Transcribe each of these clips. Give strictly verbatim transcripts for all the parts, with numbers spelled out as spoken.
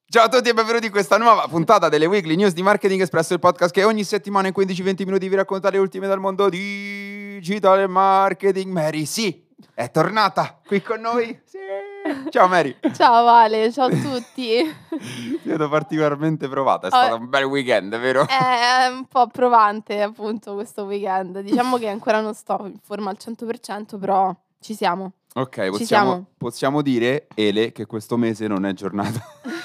Ciao a tutti e benvenuti in questa nuova puntata delle Weekly News di Marketing Espresso, il podcast che ogni settimana in quindici venti minuti vi racconta le ultime dal mondo digital marketing. Mary, sì, è tornata qui con noi. Sì. Ciao Mary. Ciao Vale, ciao a tutti. Ti vedo particolarmente provata, è stato Oh, un bel weekend, vero? È un po' provante appunto questo weekend. Diciamo che ancora non sto in forma al cento per cento, però ci siamo. Ok, Ci possiamo, siamo. possiamo dire, Ele, che questo mese non è giornata.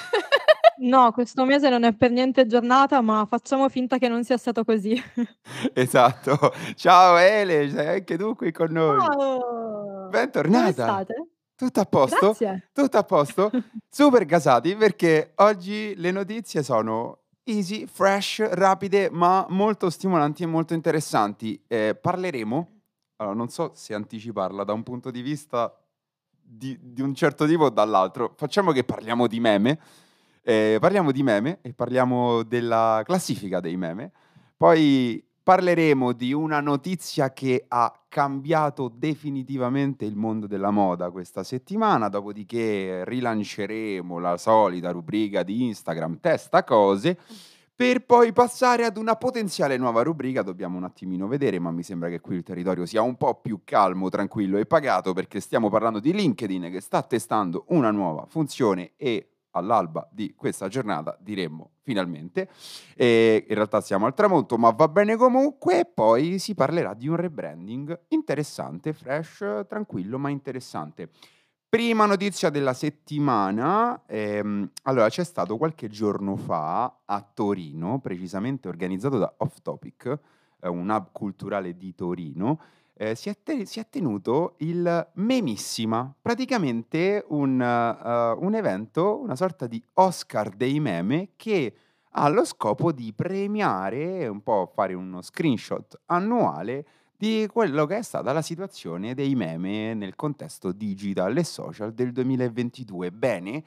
No, questo mese non è per niente giornata, ma facciamo finta che non sia stato così. Esatto. Ciao Ele, sei anche tu qui con noi. Ciao! Bentornata. Come state? Tutto a posto? Grazie. Tutto a posto? Super gasati perché oggi le notizie sono easy, fresh, rapide, ma molto stimolanti e molto interessanti. Eh, parleremo, allora non so se anticiparla da un punto di vista di, di un certo tipo o dall'altro. Facciamo che parliamo di meme. Eh, parliamo di meme e parliamo della classifica dei meme. Poi parleremo di una notizia che ha cambiato definitivamente il mondo della moda questa settimana, dopodiché rilanceremo la solita rubrica di Instagram Testa Cose, per poi passare ad una potenziale nuova rubrica. Dobbiamo un attimino vedere, ma mi sembra che qui il territorio sia un po' più calmo, tranquillo e pagato, perché stiamo parlando di LinkedIn che sta testando una nuova funzione e all'alba di questa giornata diremmo finalmente. E in realtà siamo al tramonto, ma va bene comunque. Poi si parlerà di un rebranding interessante, fresh, tranquillo, ma interessante. Prima notizia della settimana, ehm, allora c'è stato qualche giorno fa a Torino, precisamente organizzato da Off Topic, eh, un hub culturale di Torino, eh, si, è te- si è tenuto il Memissima, praticamente un, eh, un evento, una sorta di Oscar dei meme che ha lo scopo di premiare, un po' fare uno screenshot annuale di quello che è stata la situazione dei meme nel contesto digital e social del duemilaventidue. Bene,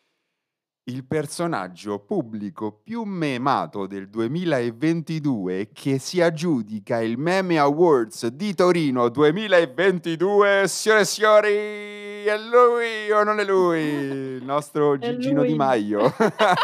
il personaggio pubblico più memato del duemilaventidue che si aggiudica il Meme Awards di Torino duemilaventidue, signore e signori, è lui o non è lui? Il nostro È Gigino Di lui. Maio.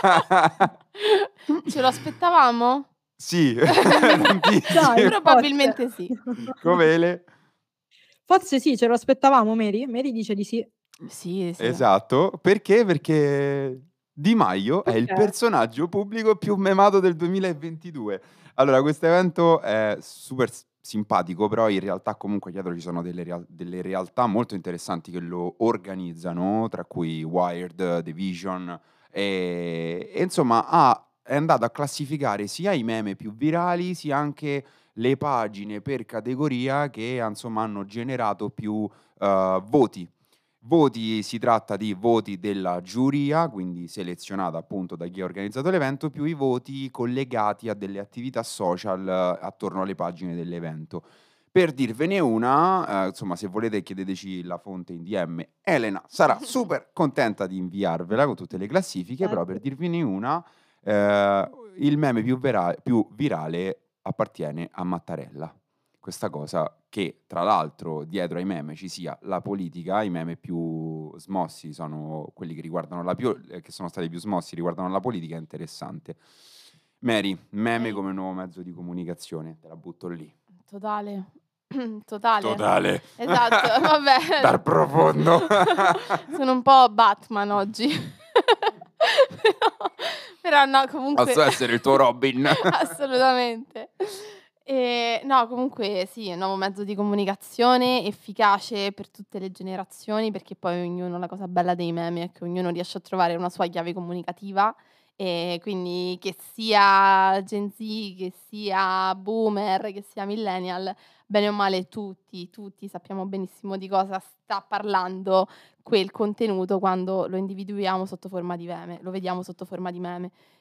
Ce lo aspettavamo? Sì, Dai, tantissimo. Probabilmente forse. sì. Come Ele? Forse sì, ce lo aspettavamo, Mary? Mary dice di sì. Sì, sì. Esatto, perché? Perché Di Maio è il Perché? personaggio pubblico più memato del duemilaventidue. Allora, questo evento è super s- simpatico, però in realtà comunque dietro ci sono delle, real- delle realtà molto interessanti che lo organizzano, tra cui Wired, The Vision, e, e insomma ha- è andato a classificare sia i meme più virali, sia anche le pagine per categoria che insomma hanno generato più eh, voti. Voti, si tratta di voti della giuria, quindi selezionata appunto da chi ha organizzato l'evento, più i voti collegati a delle attività social eh, attorno alle pagine dell'evento. Per dirvene una, eh, insomma, se volete chiedeteci la fonte in D M, Elena sarà super contenta di inviarvela con tutte le classifiche, però per Certo. dirvene una, eh, il meme più, vera- più virale appartiene a Mattarella. Questa cosa che, tra l'altro, dietro ai meme ci sia la politica, i meme più smossi sono quelli che riguardano la più, eh, che sono stati più smossi riguardano la politica, è interessante. Mary, meme Ok. come nuovo mezzo di comunicazione, te la butto lì. Totale. Totale. Totale. Esatto, vabbè. Dal profondo. Sono un po' Batman oggi. però, però no, comunque Posso essere il tuo Robin. assolutamente. E, no, comunque sì, è un nuovo mezzo di comunicazione efficace per tutte le generazioni, perché poi ognuno, la cosa bella dei meme è che ognuno riesce a trovare una sua chiave comunicativa, e quindi che sia Gen Z, che sia boomer, che sia millennial, bene o male tutti, tutti sappiamo benissimo di cosa sta parlando quel contenuto quando lo individuiamo sotto forma di meme, lo vediamo sotto forma di meme.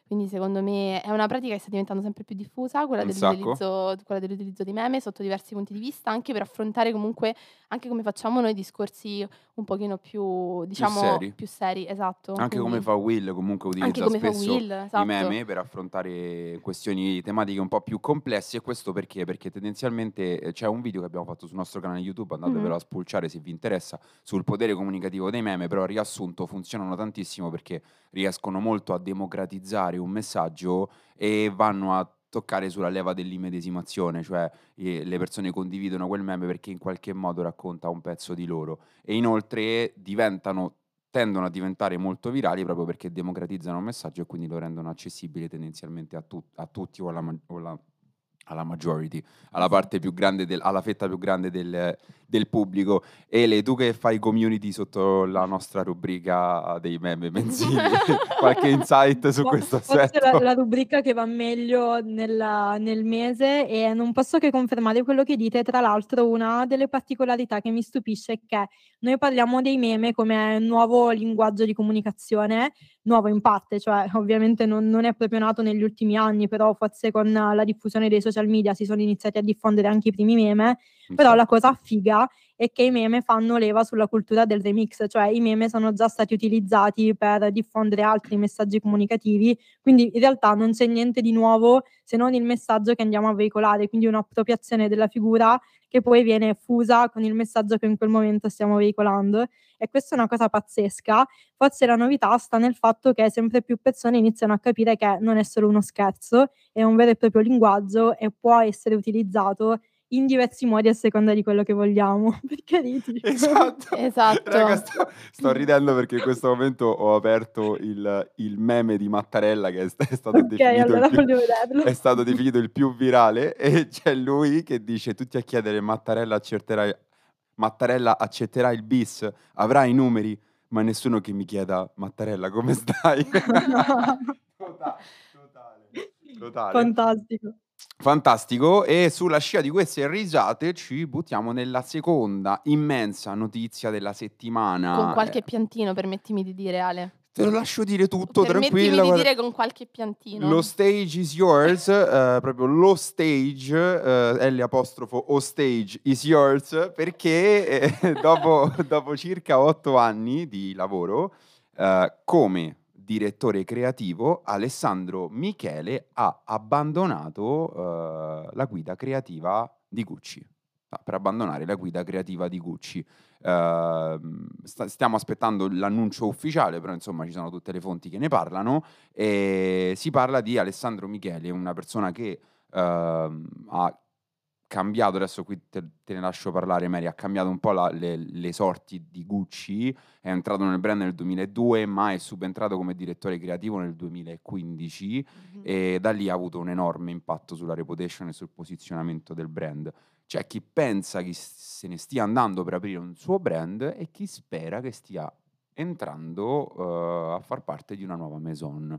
Quindi secondo me è una pratica che sta diventando sempre più diffusa, quella Un sacco. dell'utilizzo quella dell'utilizzo dei meme sotto diversi punti di vista, anche per affrontare comunque, anche come facciamo noi, discorsi un pochino più, Più diciamo, seri. più seri, esatto. Anche come Quindi fa Will, comunque anche utilizza come fa spesso Will, i esatto. meme per affrontare questioni tematiche un po' più complesse. E questo perché? Perché tendenzialmente eh, c'è un video che abbiamo fatto sul nostro canale YouTube, andatevelo Mh-mh. a spulciare se vi interessa, sul potere comunicativo dei meme, però riassunto funzionano tantissimo perché riescono molto a democratizzare un messaggio e vanno a toccare sulla leva dell'immedesimazione, cioè eh, le persone condividono quel meme perché in qualche modo racconta un pezzo di loro e inoltre diventano tendono a diventare molto virali proprio perché democratizzano un messaggio e quindi lo rendono accessibile tendenzialmente a, tu- a tutti o alla, ma- o alla- alla majority, alla parte più Esatto. grande, del- alla fetta più grande del, del pubblico. Ele, tu che fai community sotto la nostra rubrica dei meme mensili, qualche insight su Fo questo forse la aspetto? la rubrica che va meglio nella nel mese e non posso che confermare quello che dite. Tra l'altro una delle particolarità che mi stupisce è che noi parliamo dei meme come nuovo linguaggio di comunicazione, nuovo in parte, cioè ovviamente non non è proprio nato negli ultimi anni, però forse con la diffusione dei social media si sono iniziati a diffondere anche i primi meme, Un però la sacco. cosa figa è che i meme fanno leva sulla cultura del remix, cioè i meme sono già stati utilizzati per diffondere altri messaggi comunicativi, quindi in realtà non c'è niente di nuovo se non il messaggio che andiamo a veicolare, quindi un'appropriazione della figura che poi viene fusa con il messaggio che in quel momento stiamo veicolando e questa è una cosa pazzesca. Forse la novità sta nel fatto che sempre più persone iniziano a capire che non è solo uno scherzo, è un vero e proprio linguaggio e può essere utilizzato in diversi modi a seconda di quello che vogliamo. Perché ridi? Esatto. Raga, Esatto. sto, sto ridendo perché in questo momento ho aperto il, il meme di Mattarella che è, st- è stato Okay, definito il allora più, voglio vederlo. è stato definito il più virale e c'è lui che dice tutti a chiedere Mattarella accetterà, Mattarella accetterà il bis, avrà i numeri, ma nessuno che mi chieda Mattarella come stai? Totale, totale, totale. Fantastico. Fantastico, e sulla scia di queste risate ci buttiamo nella seconda immensa notizia della Con settimana. qualche Eh, piantino, permettimi di dire, Ale. te lo lascio dire tutto, Permettimi tranquilla. di guarda- dire con qualche Lo piantino. stage is yours, eh, proprio lo stage, eh, L apostrofo o stage is yours, perché eh, dopo, dopo circa otto anni di lavoro, eh, come direttore creativo, Alessandro Michele ha abbandonato eh, la guida creativa di Gucci. Ah, per abbandonare la guida creativa di Gucci. Eh, sta- stiamo aspettando l'annuncio ufficiale, però insomma ci sono tutte le fonti che ne parlano. E si parla di Alessandro Michele, una persona che ehm, ha cambiato, adesso qui te, te ne lascio parlare Mary, ha cambiato un po' la- le, le sorti di Gucci, è entrato nel brand nel duemiladue, ma è subentrato come direttore creativo nel duemilaquindici Mh-mh. e da lì ha avuto un enorme impatto sulla reputation e sul posizionamento del brand. C'è chi pensa che se ne stia andando per aprire un suo brand e chi spera che stia entrando eh, a far parte di una nuova maison.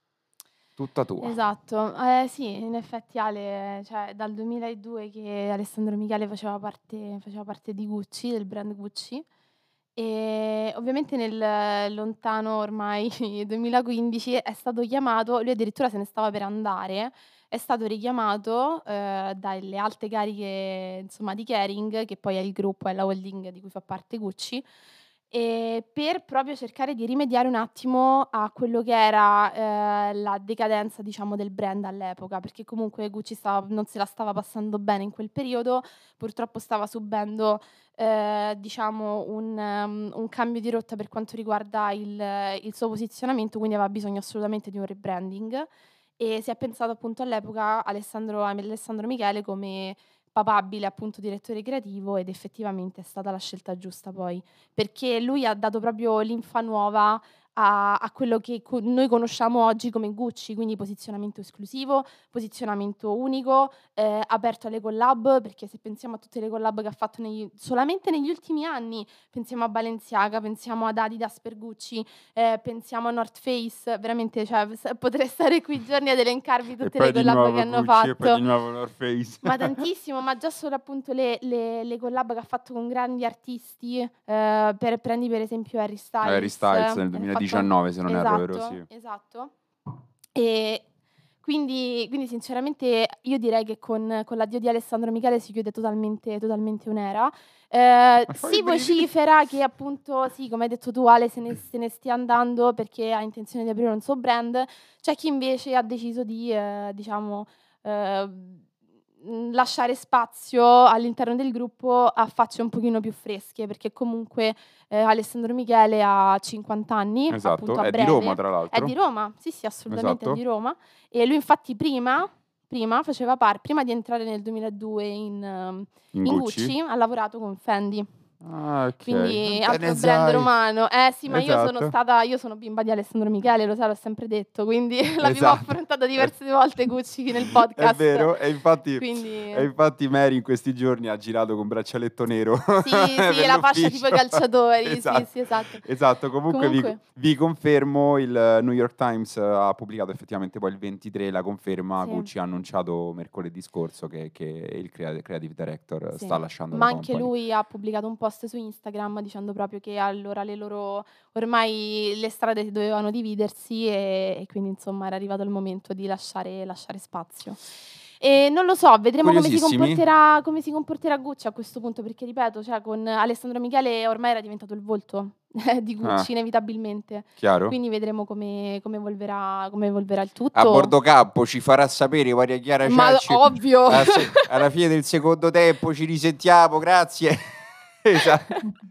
Tutta tua. Esatto. Eh sì, in effetti Ale, cioè dal duemiladue che Alessandro Michele faceva parte faceva parte di Gucci, del brand Gucci, e ovviamente nel lontano ormai duemilaquindici è stato chiamato, lui addirittura se ne stava per andare, è stato richiamato, ehm, dalle alte cariche, insomma, di Kering, che poi è il gruppo, è la holding di cui fa parte Gucci, ehm, per proprio cercare di rimediare un attimo a quello che era, ehm, la decadenza, diciamo, del brand all'epoca, perché comunque Gucci stava non se la stava passando bene in quel periodo, purtroppo stava subendo ehm, diciamo un mhmm, un cambio di rotta per quanto riguarda il il suo posizionamento, quindi aveva bisogno assolutamente di un rebranding e si è pensato appunto all'epoca Alessandro a Alessandro Michele come papabile appunto direttore creativo ed effettivamente è stata la scelta giusta poi, perché lui ha dato proprio linfa nuova a a quello che co noi conosciamo oggi come Gucci, quindi posizionamento esclusivo, posizionamento unico, ehm, aperto alle collab, perché se pensiamo a tutte le collab che ha fatto negli solamente negli ultimi anni, pensiamo a Balenciaga, pensiamo ad Adidas per Gucci, ehm, pensiamo a North Face, veramente cioè s potrei stare qui giorni ad elencarvi E tutte le poi di collab che nuovo hanno Gucci e poi di fatto. nuovo North Face. Ma tantissimo, ma già solo appunto le le le collab che ha fatto con grandi artisti, ehm, per prendi per esempio Harry Harry Styles, Styles nel ha fatto duemiladiciannove se non erro, vero? esatto, Sì. esatto. E quindi quindi sinceramente io direi che con con l'addio di Alessandro Michele si chiude totalmente totalmente un'era. Ehm, Mi fai i si brividi. vocifera che appunto, sì, come hai detto tu Ale, se ne se ne stia andando perché ha intenzione di aprire un suo brand. C'è chi invece ha deciso di, ehm, diciamo, ehm, mhmm, lasciare spazio all'interno del gruppo a facce un pochino più fresche, perché comunque, ehm, Alessandro Michele ha cinquanta anni, Esatto, appunto a è di Roma breve. tra È di l'altro. Roma, sì, sì, assolutamente è di Esatto. Roma. E lui infatti prima prima faceva par prima di entrare nel duemiladue in ehm, In in Gucci? Gucci, ha lavorato con Fendi. Ah, okay. Quindi Quante ne altro brand sai? romano. Eh sì, ma io sono Esatto. stata io sono bimba di Alessandro Michele, lo sai, l'ho sempre detto, quindi l'abbiamo Esatto. affrontata È diverse volte Gucci nel è podcast. vero, e infatti e Quindi infatti Mary in questi giorni ha girato con braccialetto nero sì, sì, per la fascia tipo i l'ufficio. calciatori. Sì, Esatto, sì, esatto. esatto. Comunque vi Comunque vi confermo, il New York Times ha pubblicato effettivamente poi il ventitré la conferma. sì. Gucci ha annunciato mercoledì scorso che che il crea creative director Sì, sta lasciando ma la anche company. lui ha pubblicato un post su Instagram dicendo proprio che allora le loro ormai le strade dovevano dividersi e e quindi insomma era arrivato il momento di lasciare lasciare spazio. E non lo so, vedremo come si Curiosissimi? comporterà come si comporterà Gucci a questo punto, perché ripeto, cioè con Alessandro Michele ormai era diventato il volto di Ah, Gucci inevitabilmente. chiaro? Quindi vedremo come come evolverà come evolverà il A tutto. bordo campo ci farà sapere Maria Chiara Ma Ciacci. ovvio. Alla se alla fine del secondo tempo ci risentiamo, grazie. Esa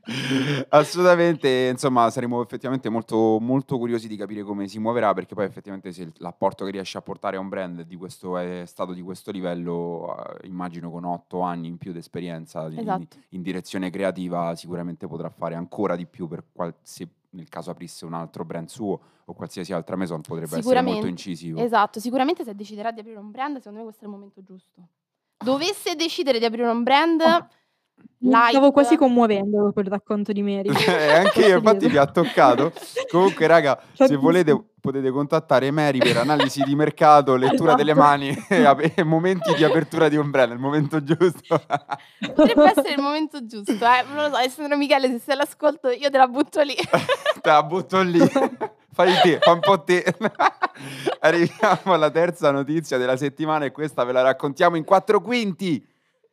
Assolutamente, insomma saremo effettivamente molto molto curiosi di capire come si muoverà, perché poi effettivamente se il l'apporto che riesce a portare a un brand di questo è stato di questo livello, uhm, immagino con otto anni in più d'esperienza in Esatto. in direzione creativa sicuramente potrà fare ancora di più per qual se nel caso aprisse un altro brand suo o qualsiasi altra maison potrebbe essere molto Sicuramente, incisivo. esatto. Sicuramente se deciderà di aprire un brand, secondo me questo è il momento giusto. Dovesse decidere di aprire un brand, Mi stavo quasi l'hype commuovendo dopo il racconto di Mary, Eh, anche io, posso infatti dirlo. mi ha toccato. Comunque raga, se Capisco. volete potete contattare Mary per analisi di mercato, lettura delle Esatto. mani e ap e momenti di apertura di un brand, il momento giusto. potrebbe essere il momento giusto, eh. Non lo so, Alessandro Michele, se sei all'ascolto io te la butto lì. Te la butto lì. Fai te, fa un po' te. Arriviamo alla terza notizia della settimana e questa ve la raccontiamo in quattro quinti.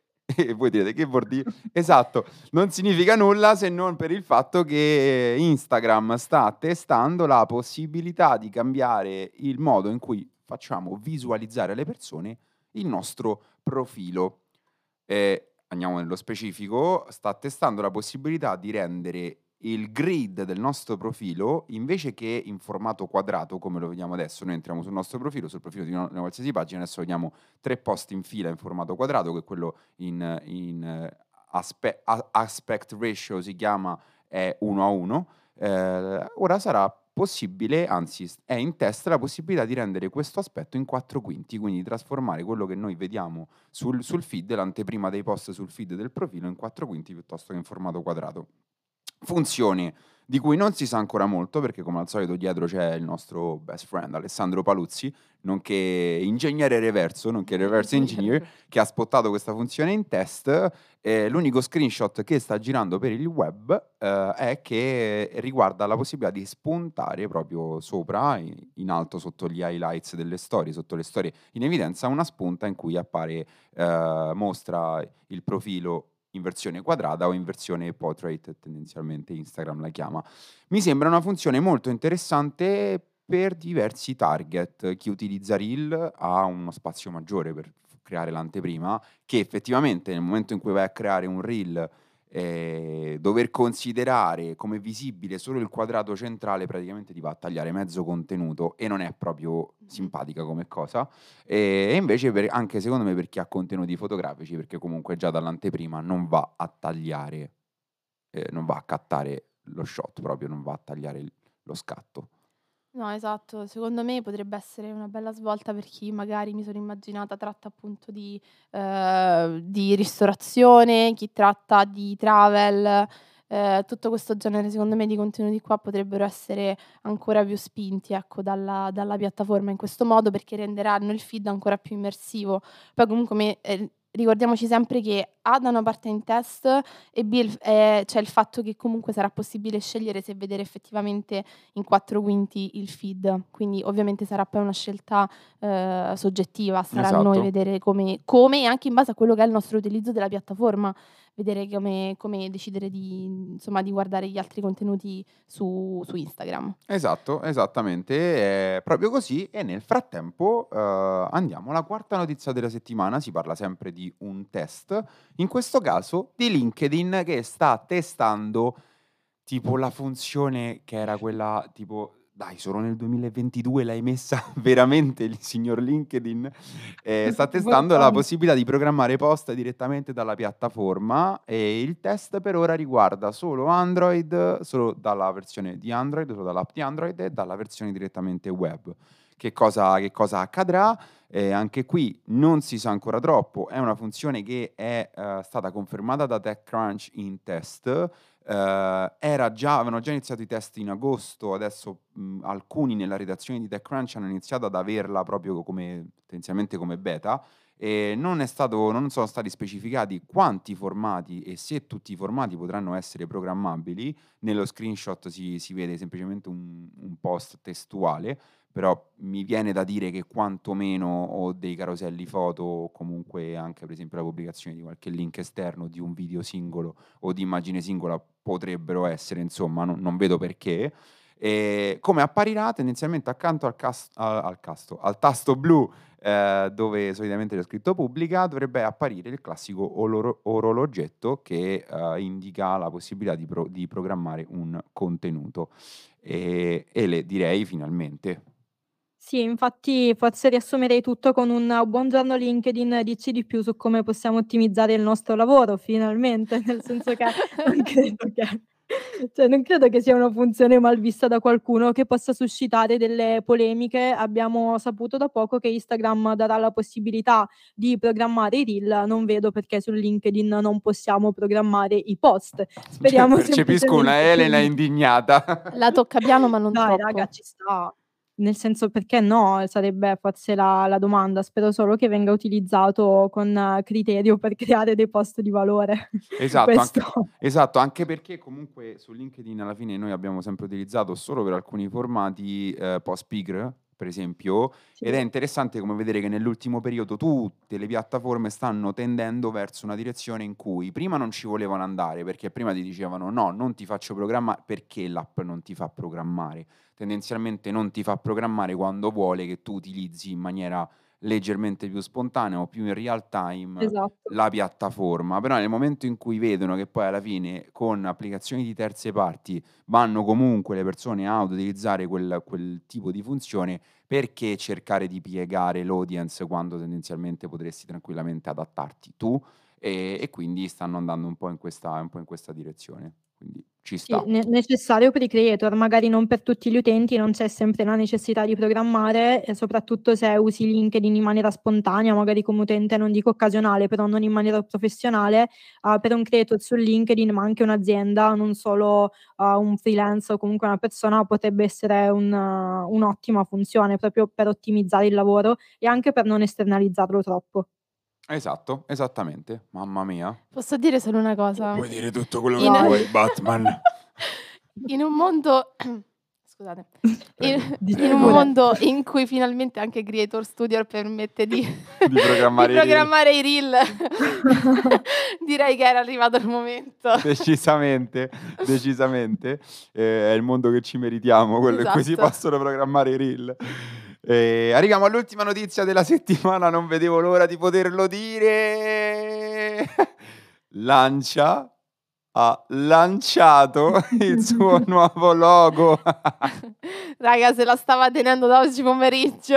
E voi direte: "Che vuol dì?" Esatto, non significa nulla se non per il fatto che Instagram sta testando la possibilità di cambiare il modo in cui facciamo visualizzare alle persone il nostro profilo. Ehm, andiamo nello specifico, sta testando la possibilità di rendere il grid del nostro profilo, invece che in formato quadrato come lo vediamo adesso, noi entriamo sul nostro profilo, sul profilo di una una qualsiasi pagina, adesso vediamo tre post in fila in formato quadrato, che è quello in in eh, aspe a aspect ratio si chiama, è uno a uno. Ehm, ora sarà possibile, anzi s è in test la possibilità di rendere questo aspetto in quattro quinti, quindi di trasformare quello che noi vediamo sul sul feed, l'anteprima dei post sul feed del profilo in quattro quinti piuttosto che in formato quadrato. Funzioni di cui non si sa ancora molto, perché come al solito dietro c'è il nostro best friend Alessandro Paluzzi, nonché ingegnere reverso, nonché reverse engineer, che ha spottato questa funzione in test. Ehm, l'unico screenshot che sta girando per il web, ehm, è che riguarda la possibilità di spuntare proprio sopra, i in alto sotto gli highlights delle storie, sotto le storie in evidenza, una spunta in cui appare ehm, mostra il profilo in versione quadrata o in versione portrait, tendenzialmente Instagram la chiama. Mi sembra una funzione molto interessante per diversi target. Chi utilizza Reel ha uno spazio maggiore per f creare l'anteprima, che effettivamente nel momento in cui vai a creare un Reel, ehm, dover considerare come visibile solo il quadrato centrale praticamente ti va a tagliare mezzo contenuto e non è proprio Mh-mh. simpatica come cosa. Ehm, e invece per anche secondo me per chi ha contenuti fotografici, perché comunque già dall'anteprima non va a tagliare, ehm, non va a cattare lo shot, proprio non va a tagliare il lo scatto. No, esatto. Secondo me potrebbe essere una bella svolta per chi magari mi sono immaginata tratta appunto di, ehm, di ristorazione, chi tratta di travel, ehm, tutto questo genere secondo me di contenuti qua potrebbero essere ancora più spinti, ecco, dalla dalla piattaforma in questo modo, perché renderanno il feed ancora più immersivo. Poi comunque me ehm, ricordiamoci sempre che A da una parte è in test e B il f ehm, c'è il fatto che comunque sarà possibile scegliere se vedere effettivamente in quattro quinti il feed, quindi ovviamente sarà poi una scelta, ehm, soggettiva, sarà a noi Esatto. vedere come come e anche in base a quello che è il nostro utilizzo della piattaforma, vedere come come decidere di insomma, di guardare gli altri contenuti su su Instagram. Esatto, esattamente, è proprio così e nel frattempo, uhm, andiamo alla quarta notizia della settimana, si parla sempre di un test, in questo caso di LinkedIn che sta testando tipo la funzione che era quella tipo dai solo nel duemilaventidue l'hai messa veramente il signor LinkedIn? Ehm, sta testando la Importante. possibilità di programmare post direttamente dalla piattaforma e il test per ora riguarda solo Android, solo dalla versione di Android, solo dall'app di Android e dalla versione direttamente web. Che cosa che cosa accadrà? Ehm, anche qui non si sa ancora troppo, è una funzione che è, uhm, stata confermata da TechCrunch in test. Ehm, era già avevano già iniziato i test in agosto, adesso, mhmm, alcuni nella redazione di TechCrunch hanno iniziato ad averla proprio come potenzialmente come beta, e non è stato non sono stati specificati quanti formati e se tutti i formati potranno essere programmabili. Nello screenshot si si vede semplicemente un un post testuale, però mi viene da dire che quantomeno o dei caroselli foto o comunque anche per esempio la pubblicazione di qualche link esterno, di un video singolo o di immagine singola potrebbero essere, insomma, non non vedo perché. Ehm, come apparirà tendenzialmente accanto al cas a al casto al tasto blu, ehm, dove solitamente c'è scritto "pubblica", dovrebbe apparire il classico oloro orologetto che, uhm, indica la possibilità di pro di programmare un contenuto. Ehm, e le direi finalmente. Sì, infatti forse riassumerei tutto con un: "Buongiorno LinkedIn, dici di più su come possiamo ottimizzare il nostro lavoro", finalmente, nel senso che non credo che cioè non credo che sia una funzione mal vista da qualcuno, che possa suscitare delle polemiche. Abbiamo saputo da poco che Instagram darà la possibilità di programmare i reel, non vedo perché su LinkedIn non possiamo programmare i post. Cioè, Speriamo percepisco una semplicemente che Elena indignata. La tocca piano ma non Dai raga, troppo. ci sta. Nel senso, perché no, sarebbe forse la la domanda. Spero solo che venga utilizzato con criterio per creare dei post di valore. Esatto, Questo anche esatto, anche perché comunque su LinkedIn alla fine noi abbiamo sempre utilizzato solo per alcuni formati, ehm, post pigr, per esempio, ed è sì, interessante come vedere che nell'ultimo periodo tutte le piattaforme stanno tendendo verso una direzione in cui prima non ci volevano andare, perché prima ti dicevano: "No, non ti faccio programma" perché l'app non ti fa programmare? Tendenzialmente non ti fa programmare quando vuole che tu utilizzi in maniera leggermente più spontanea o più in real time esatto. la piattaforma, però nel momento in cui vedono che poi alla fine con applicazioni di terze parti vanno comunque le persone a utilizzare quel quel tipo di funzione, perché cercare di piegare l'audience quando tendenzialmente potresti tranquillamente adattarti tu, e e quindi stanno andando un po' in questa un po' in questa direzione. Quindi ci Sì, sta. ne necessario per i creator, magari non per tutti gli utenti, non c'è sempre la necessità di programmare e soprattutto se usi LinkedIn in maniera spontanea, magari come utente non dico occasionale, però non in maniera professionale, uhm, per un creator su LinkedIn, ma anche un'azienda, non solo, uhm, un freelance o comunque una persona, potrebbe essere un un'ottima funzione proprio per ottimizzare il lavoro e anche per non esternalizzarlo troppo. Esatto, esattamente. Mamma mia. Posso dire solo una cosa? Puoi dire tutto quello che In Vai. vuoi, Batman. in un mondo scusate, in Prego, in Dici un prego. pure. mondo in cui finalmente anche Creator Studio permette di Di di programmare i reel. programmare i reel, direi che era arrivato il momento. Decisamente, decisamente. Ehm, è il mondo che ci meritiamo, quello in cui si Esatto. possono programmare i reel. Ehm, arriviamo all'ultima notizia della settimana, non vedevo l'ora di poterlo dire. Lancia ha lanciato il suo nuovo logo. Raga, se la stava tenendo da oggi pomeriggio.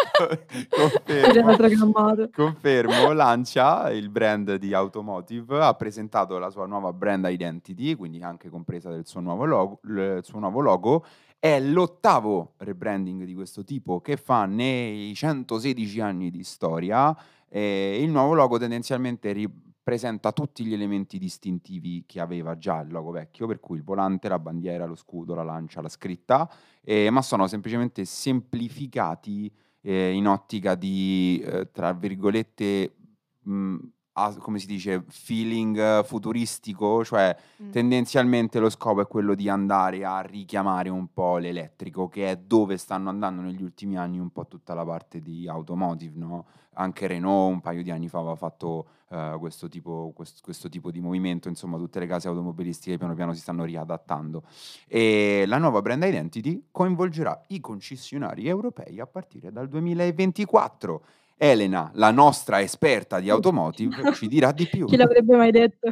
Era Confermo, programmato. confermo, Lancia, il brand di automotive, ha presentato la sua nuova brand identity, quindi anche compresa del suo nuovo logo il suo nuovo logo. È l'ottavo rebranding di questo tipo che fa nei centosedici anni di storia, e il nuovo logo tendenzialmente ripresenta tutti gli elementi distintivi che aveva già il logo vecchio, per cui il volante, la bandiera, lo scudo, la lancia, la scritta, ehm, ma sono semplicemente semplificati, ehm, in ottica di, ehm, tra virgolette, mhmm, ha, come si dice, feeling eh, futuristico, cioè Mm. tendenzialmente lo scopo è quello di andare a richiamare un po' l'elettrico, che è dove stanno andando negli ultimi anni un po' tutta la parte di automotive, no? Anche Renault un paio di anni fa aveva fatto eh, questo tipo, questo, questo tipo di movimento, insomma tutte le case automobilistiche piano piano si stanno riadattando. E la nuova brand identity coinvolgerà i concessionari europei a partire dal duemilaventiquattro. Elena, la nostra esperta di automotive, ci dirà di più. Chi l'avrebbe mai detto?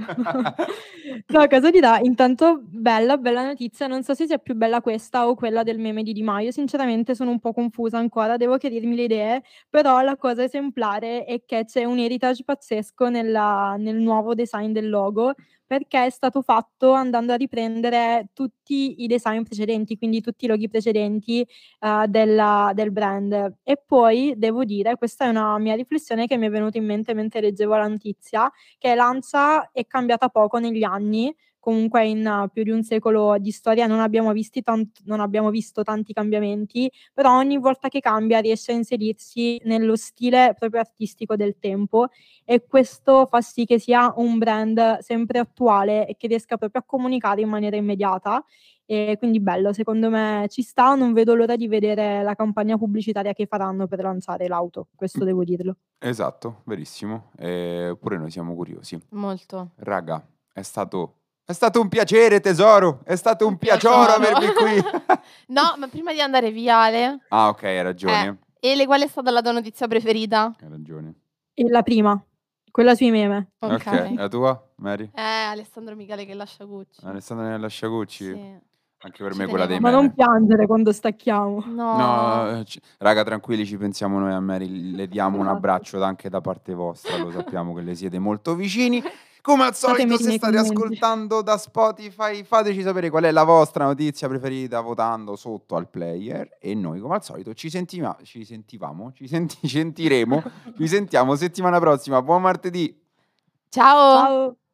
No, cosa dirà? Intanto bella, bella notizia. Non so se sia più bella questa o quella del meme di Di Maio. Sinceramente sono un po' confusa ancora, devo chiarirmi le idee, però la cosa esemplare è che c'è un heritage pazzesco nella- nel nuovo design del logo, perché è stato fatto andando a riprendere tutti i design precedenti, quindi tutti i loghi precedenti eh, della- del brand. E poi devo dire, questa è una mia riflessione che mi è venuta in mente mentre leggevo la notizia, che Lancia è cambiata poco negli anni. Comunque in uh, più di un secolo di storia non abbiamo, visti tant- non abbiamo visto tanti cambiamenti, però ogni volta che cambia riesce a inserirsi nello stile proprio artistico del tempo, e questo fa sì che sia un brand sempre attuale e che riesca proprio a comunicare in maniera immediata. E quindi bello, secondo me ci sta, non vedo l'ora di vedere la campagna pubblicitaria che faranno per lanciare l'auto, questo devo dirlo. Esatto, verissimo. E pure noi siamo curiosi. Molto. Raga, è stato, è stato un piacere, tesoro. È stato un, Un piacere piacere. avervi qui. No, ma prima di andare via, Ale, Ah, ok, hai ragione. eh, Ele, qual è stata la tua notizia preferita? Hai ragione. E la prima, quella sui meme. Ok, Ok. la tua, Mary? Eh, Alessandro Michele che lascia Gucci. Alessandra nella Sciagucci? Sì. Anche per Ci me quella dei tenevo. Ma meme. non piangere quando stacchiamo. No. No, eh, ci- raga, tranquilli, ci pensiamo noi a Mary, le diamo un Esatto. abbraccio anche da parte vostra, lo sappiamo che le siete molto vicini. Come al solito, Fatemi se nei state commenti. ascoltando da Spotify, fateci sapere qual è la vostra notizia preferita votando sotto al player, e noi come al solito ci sentiva- ci sentivamo, ci senti- sentiremo, ci sentiamo settimana prossima. Buon martedì! Ciao. Ciao.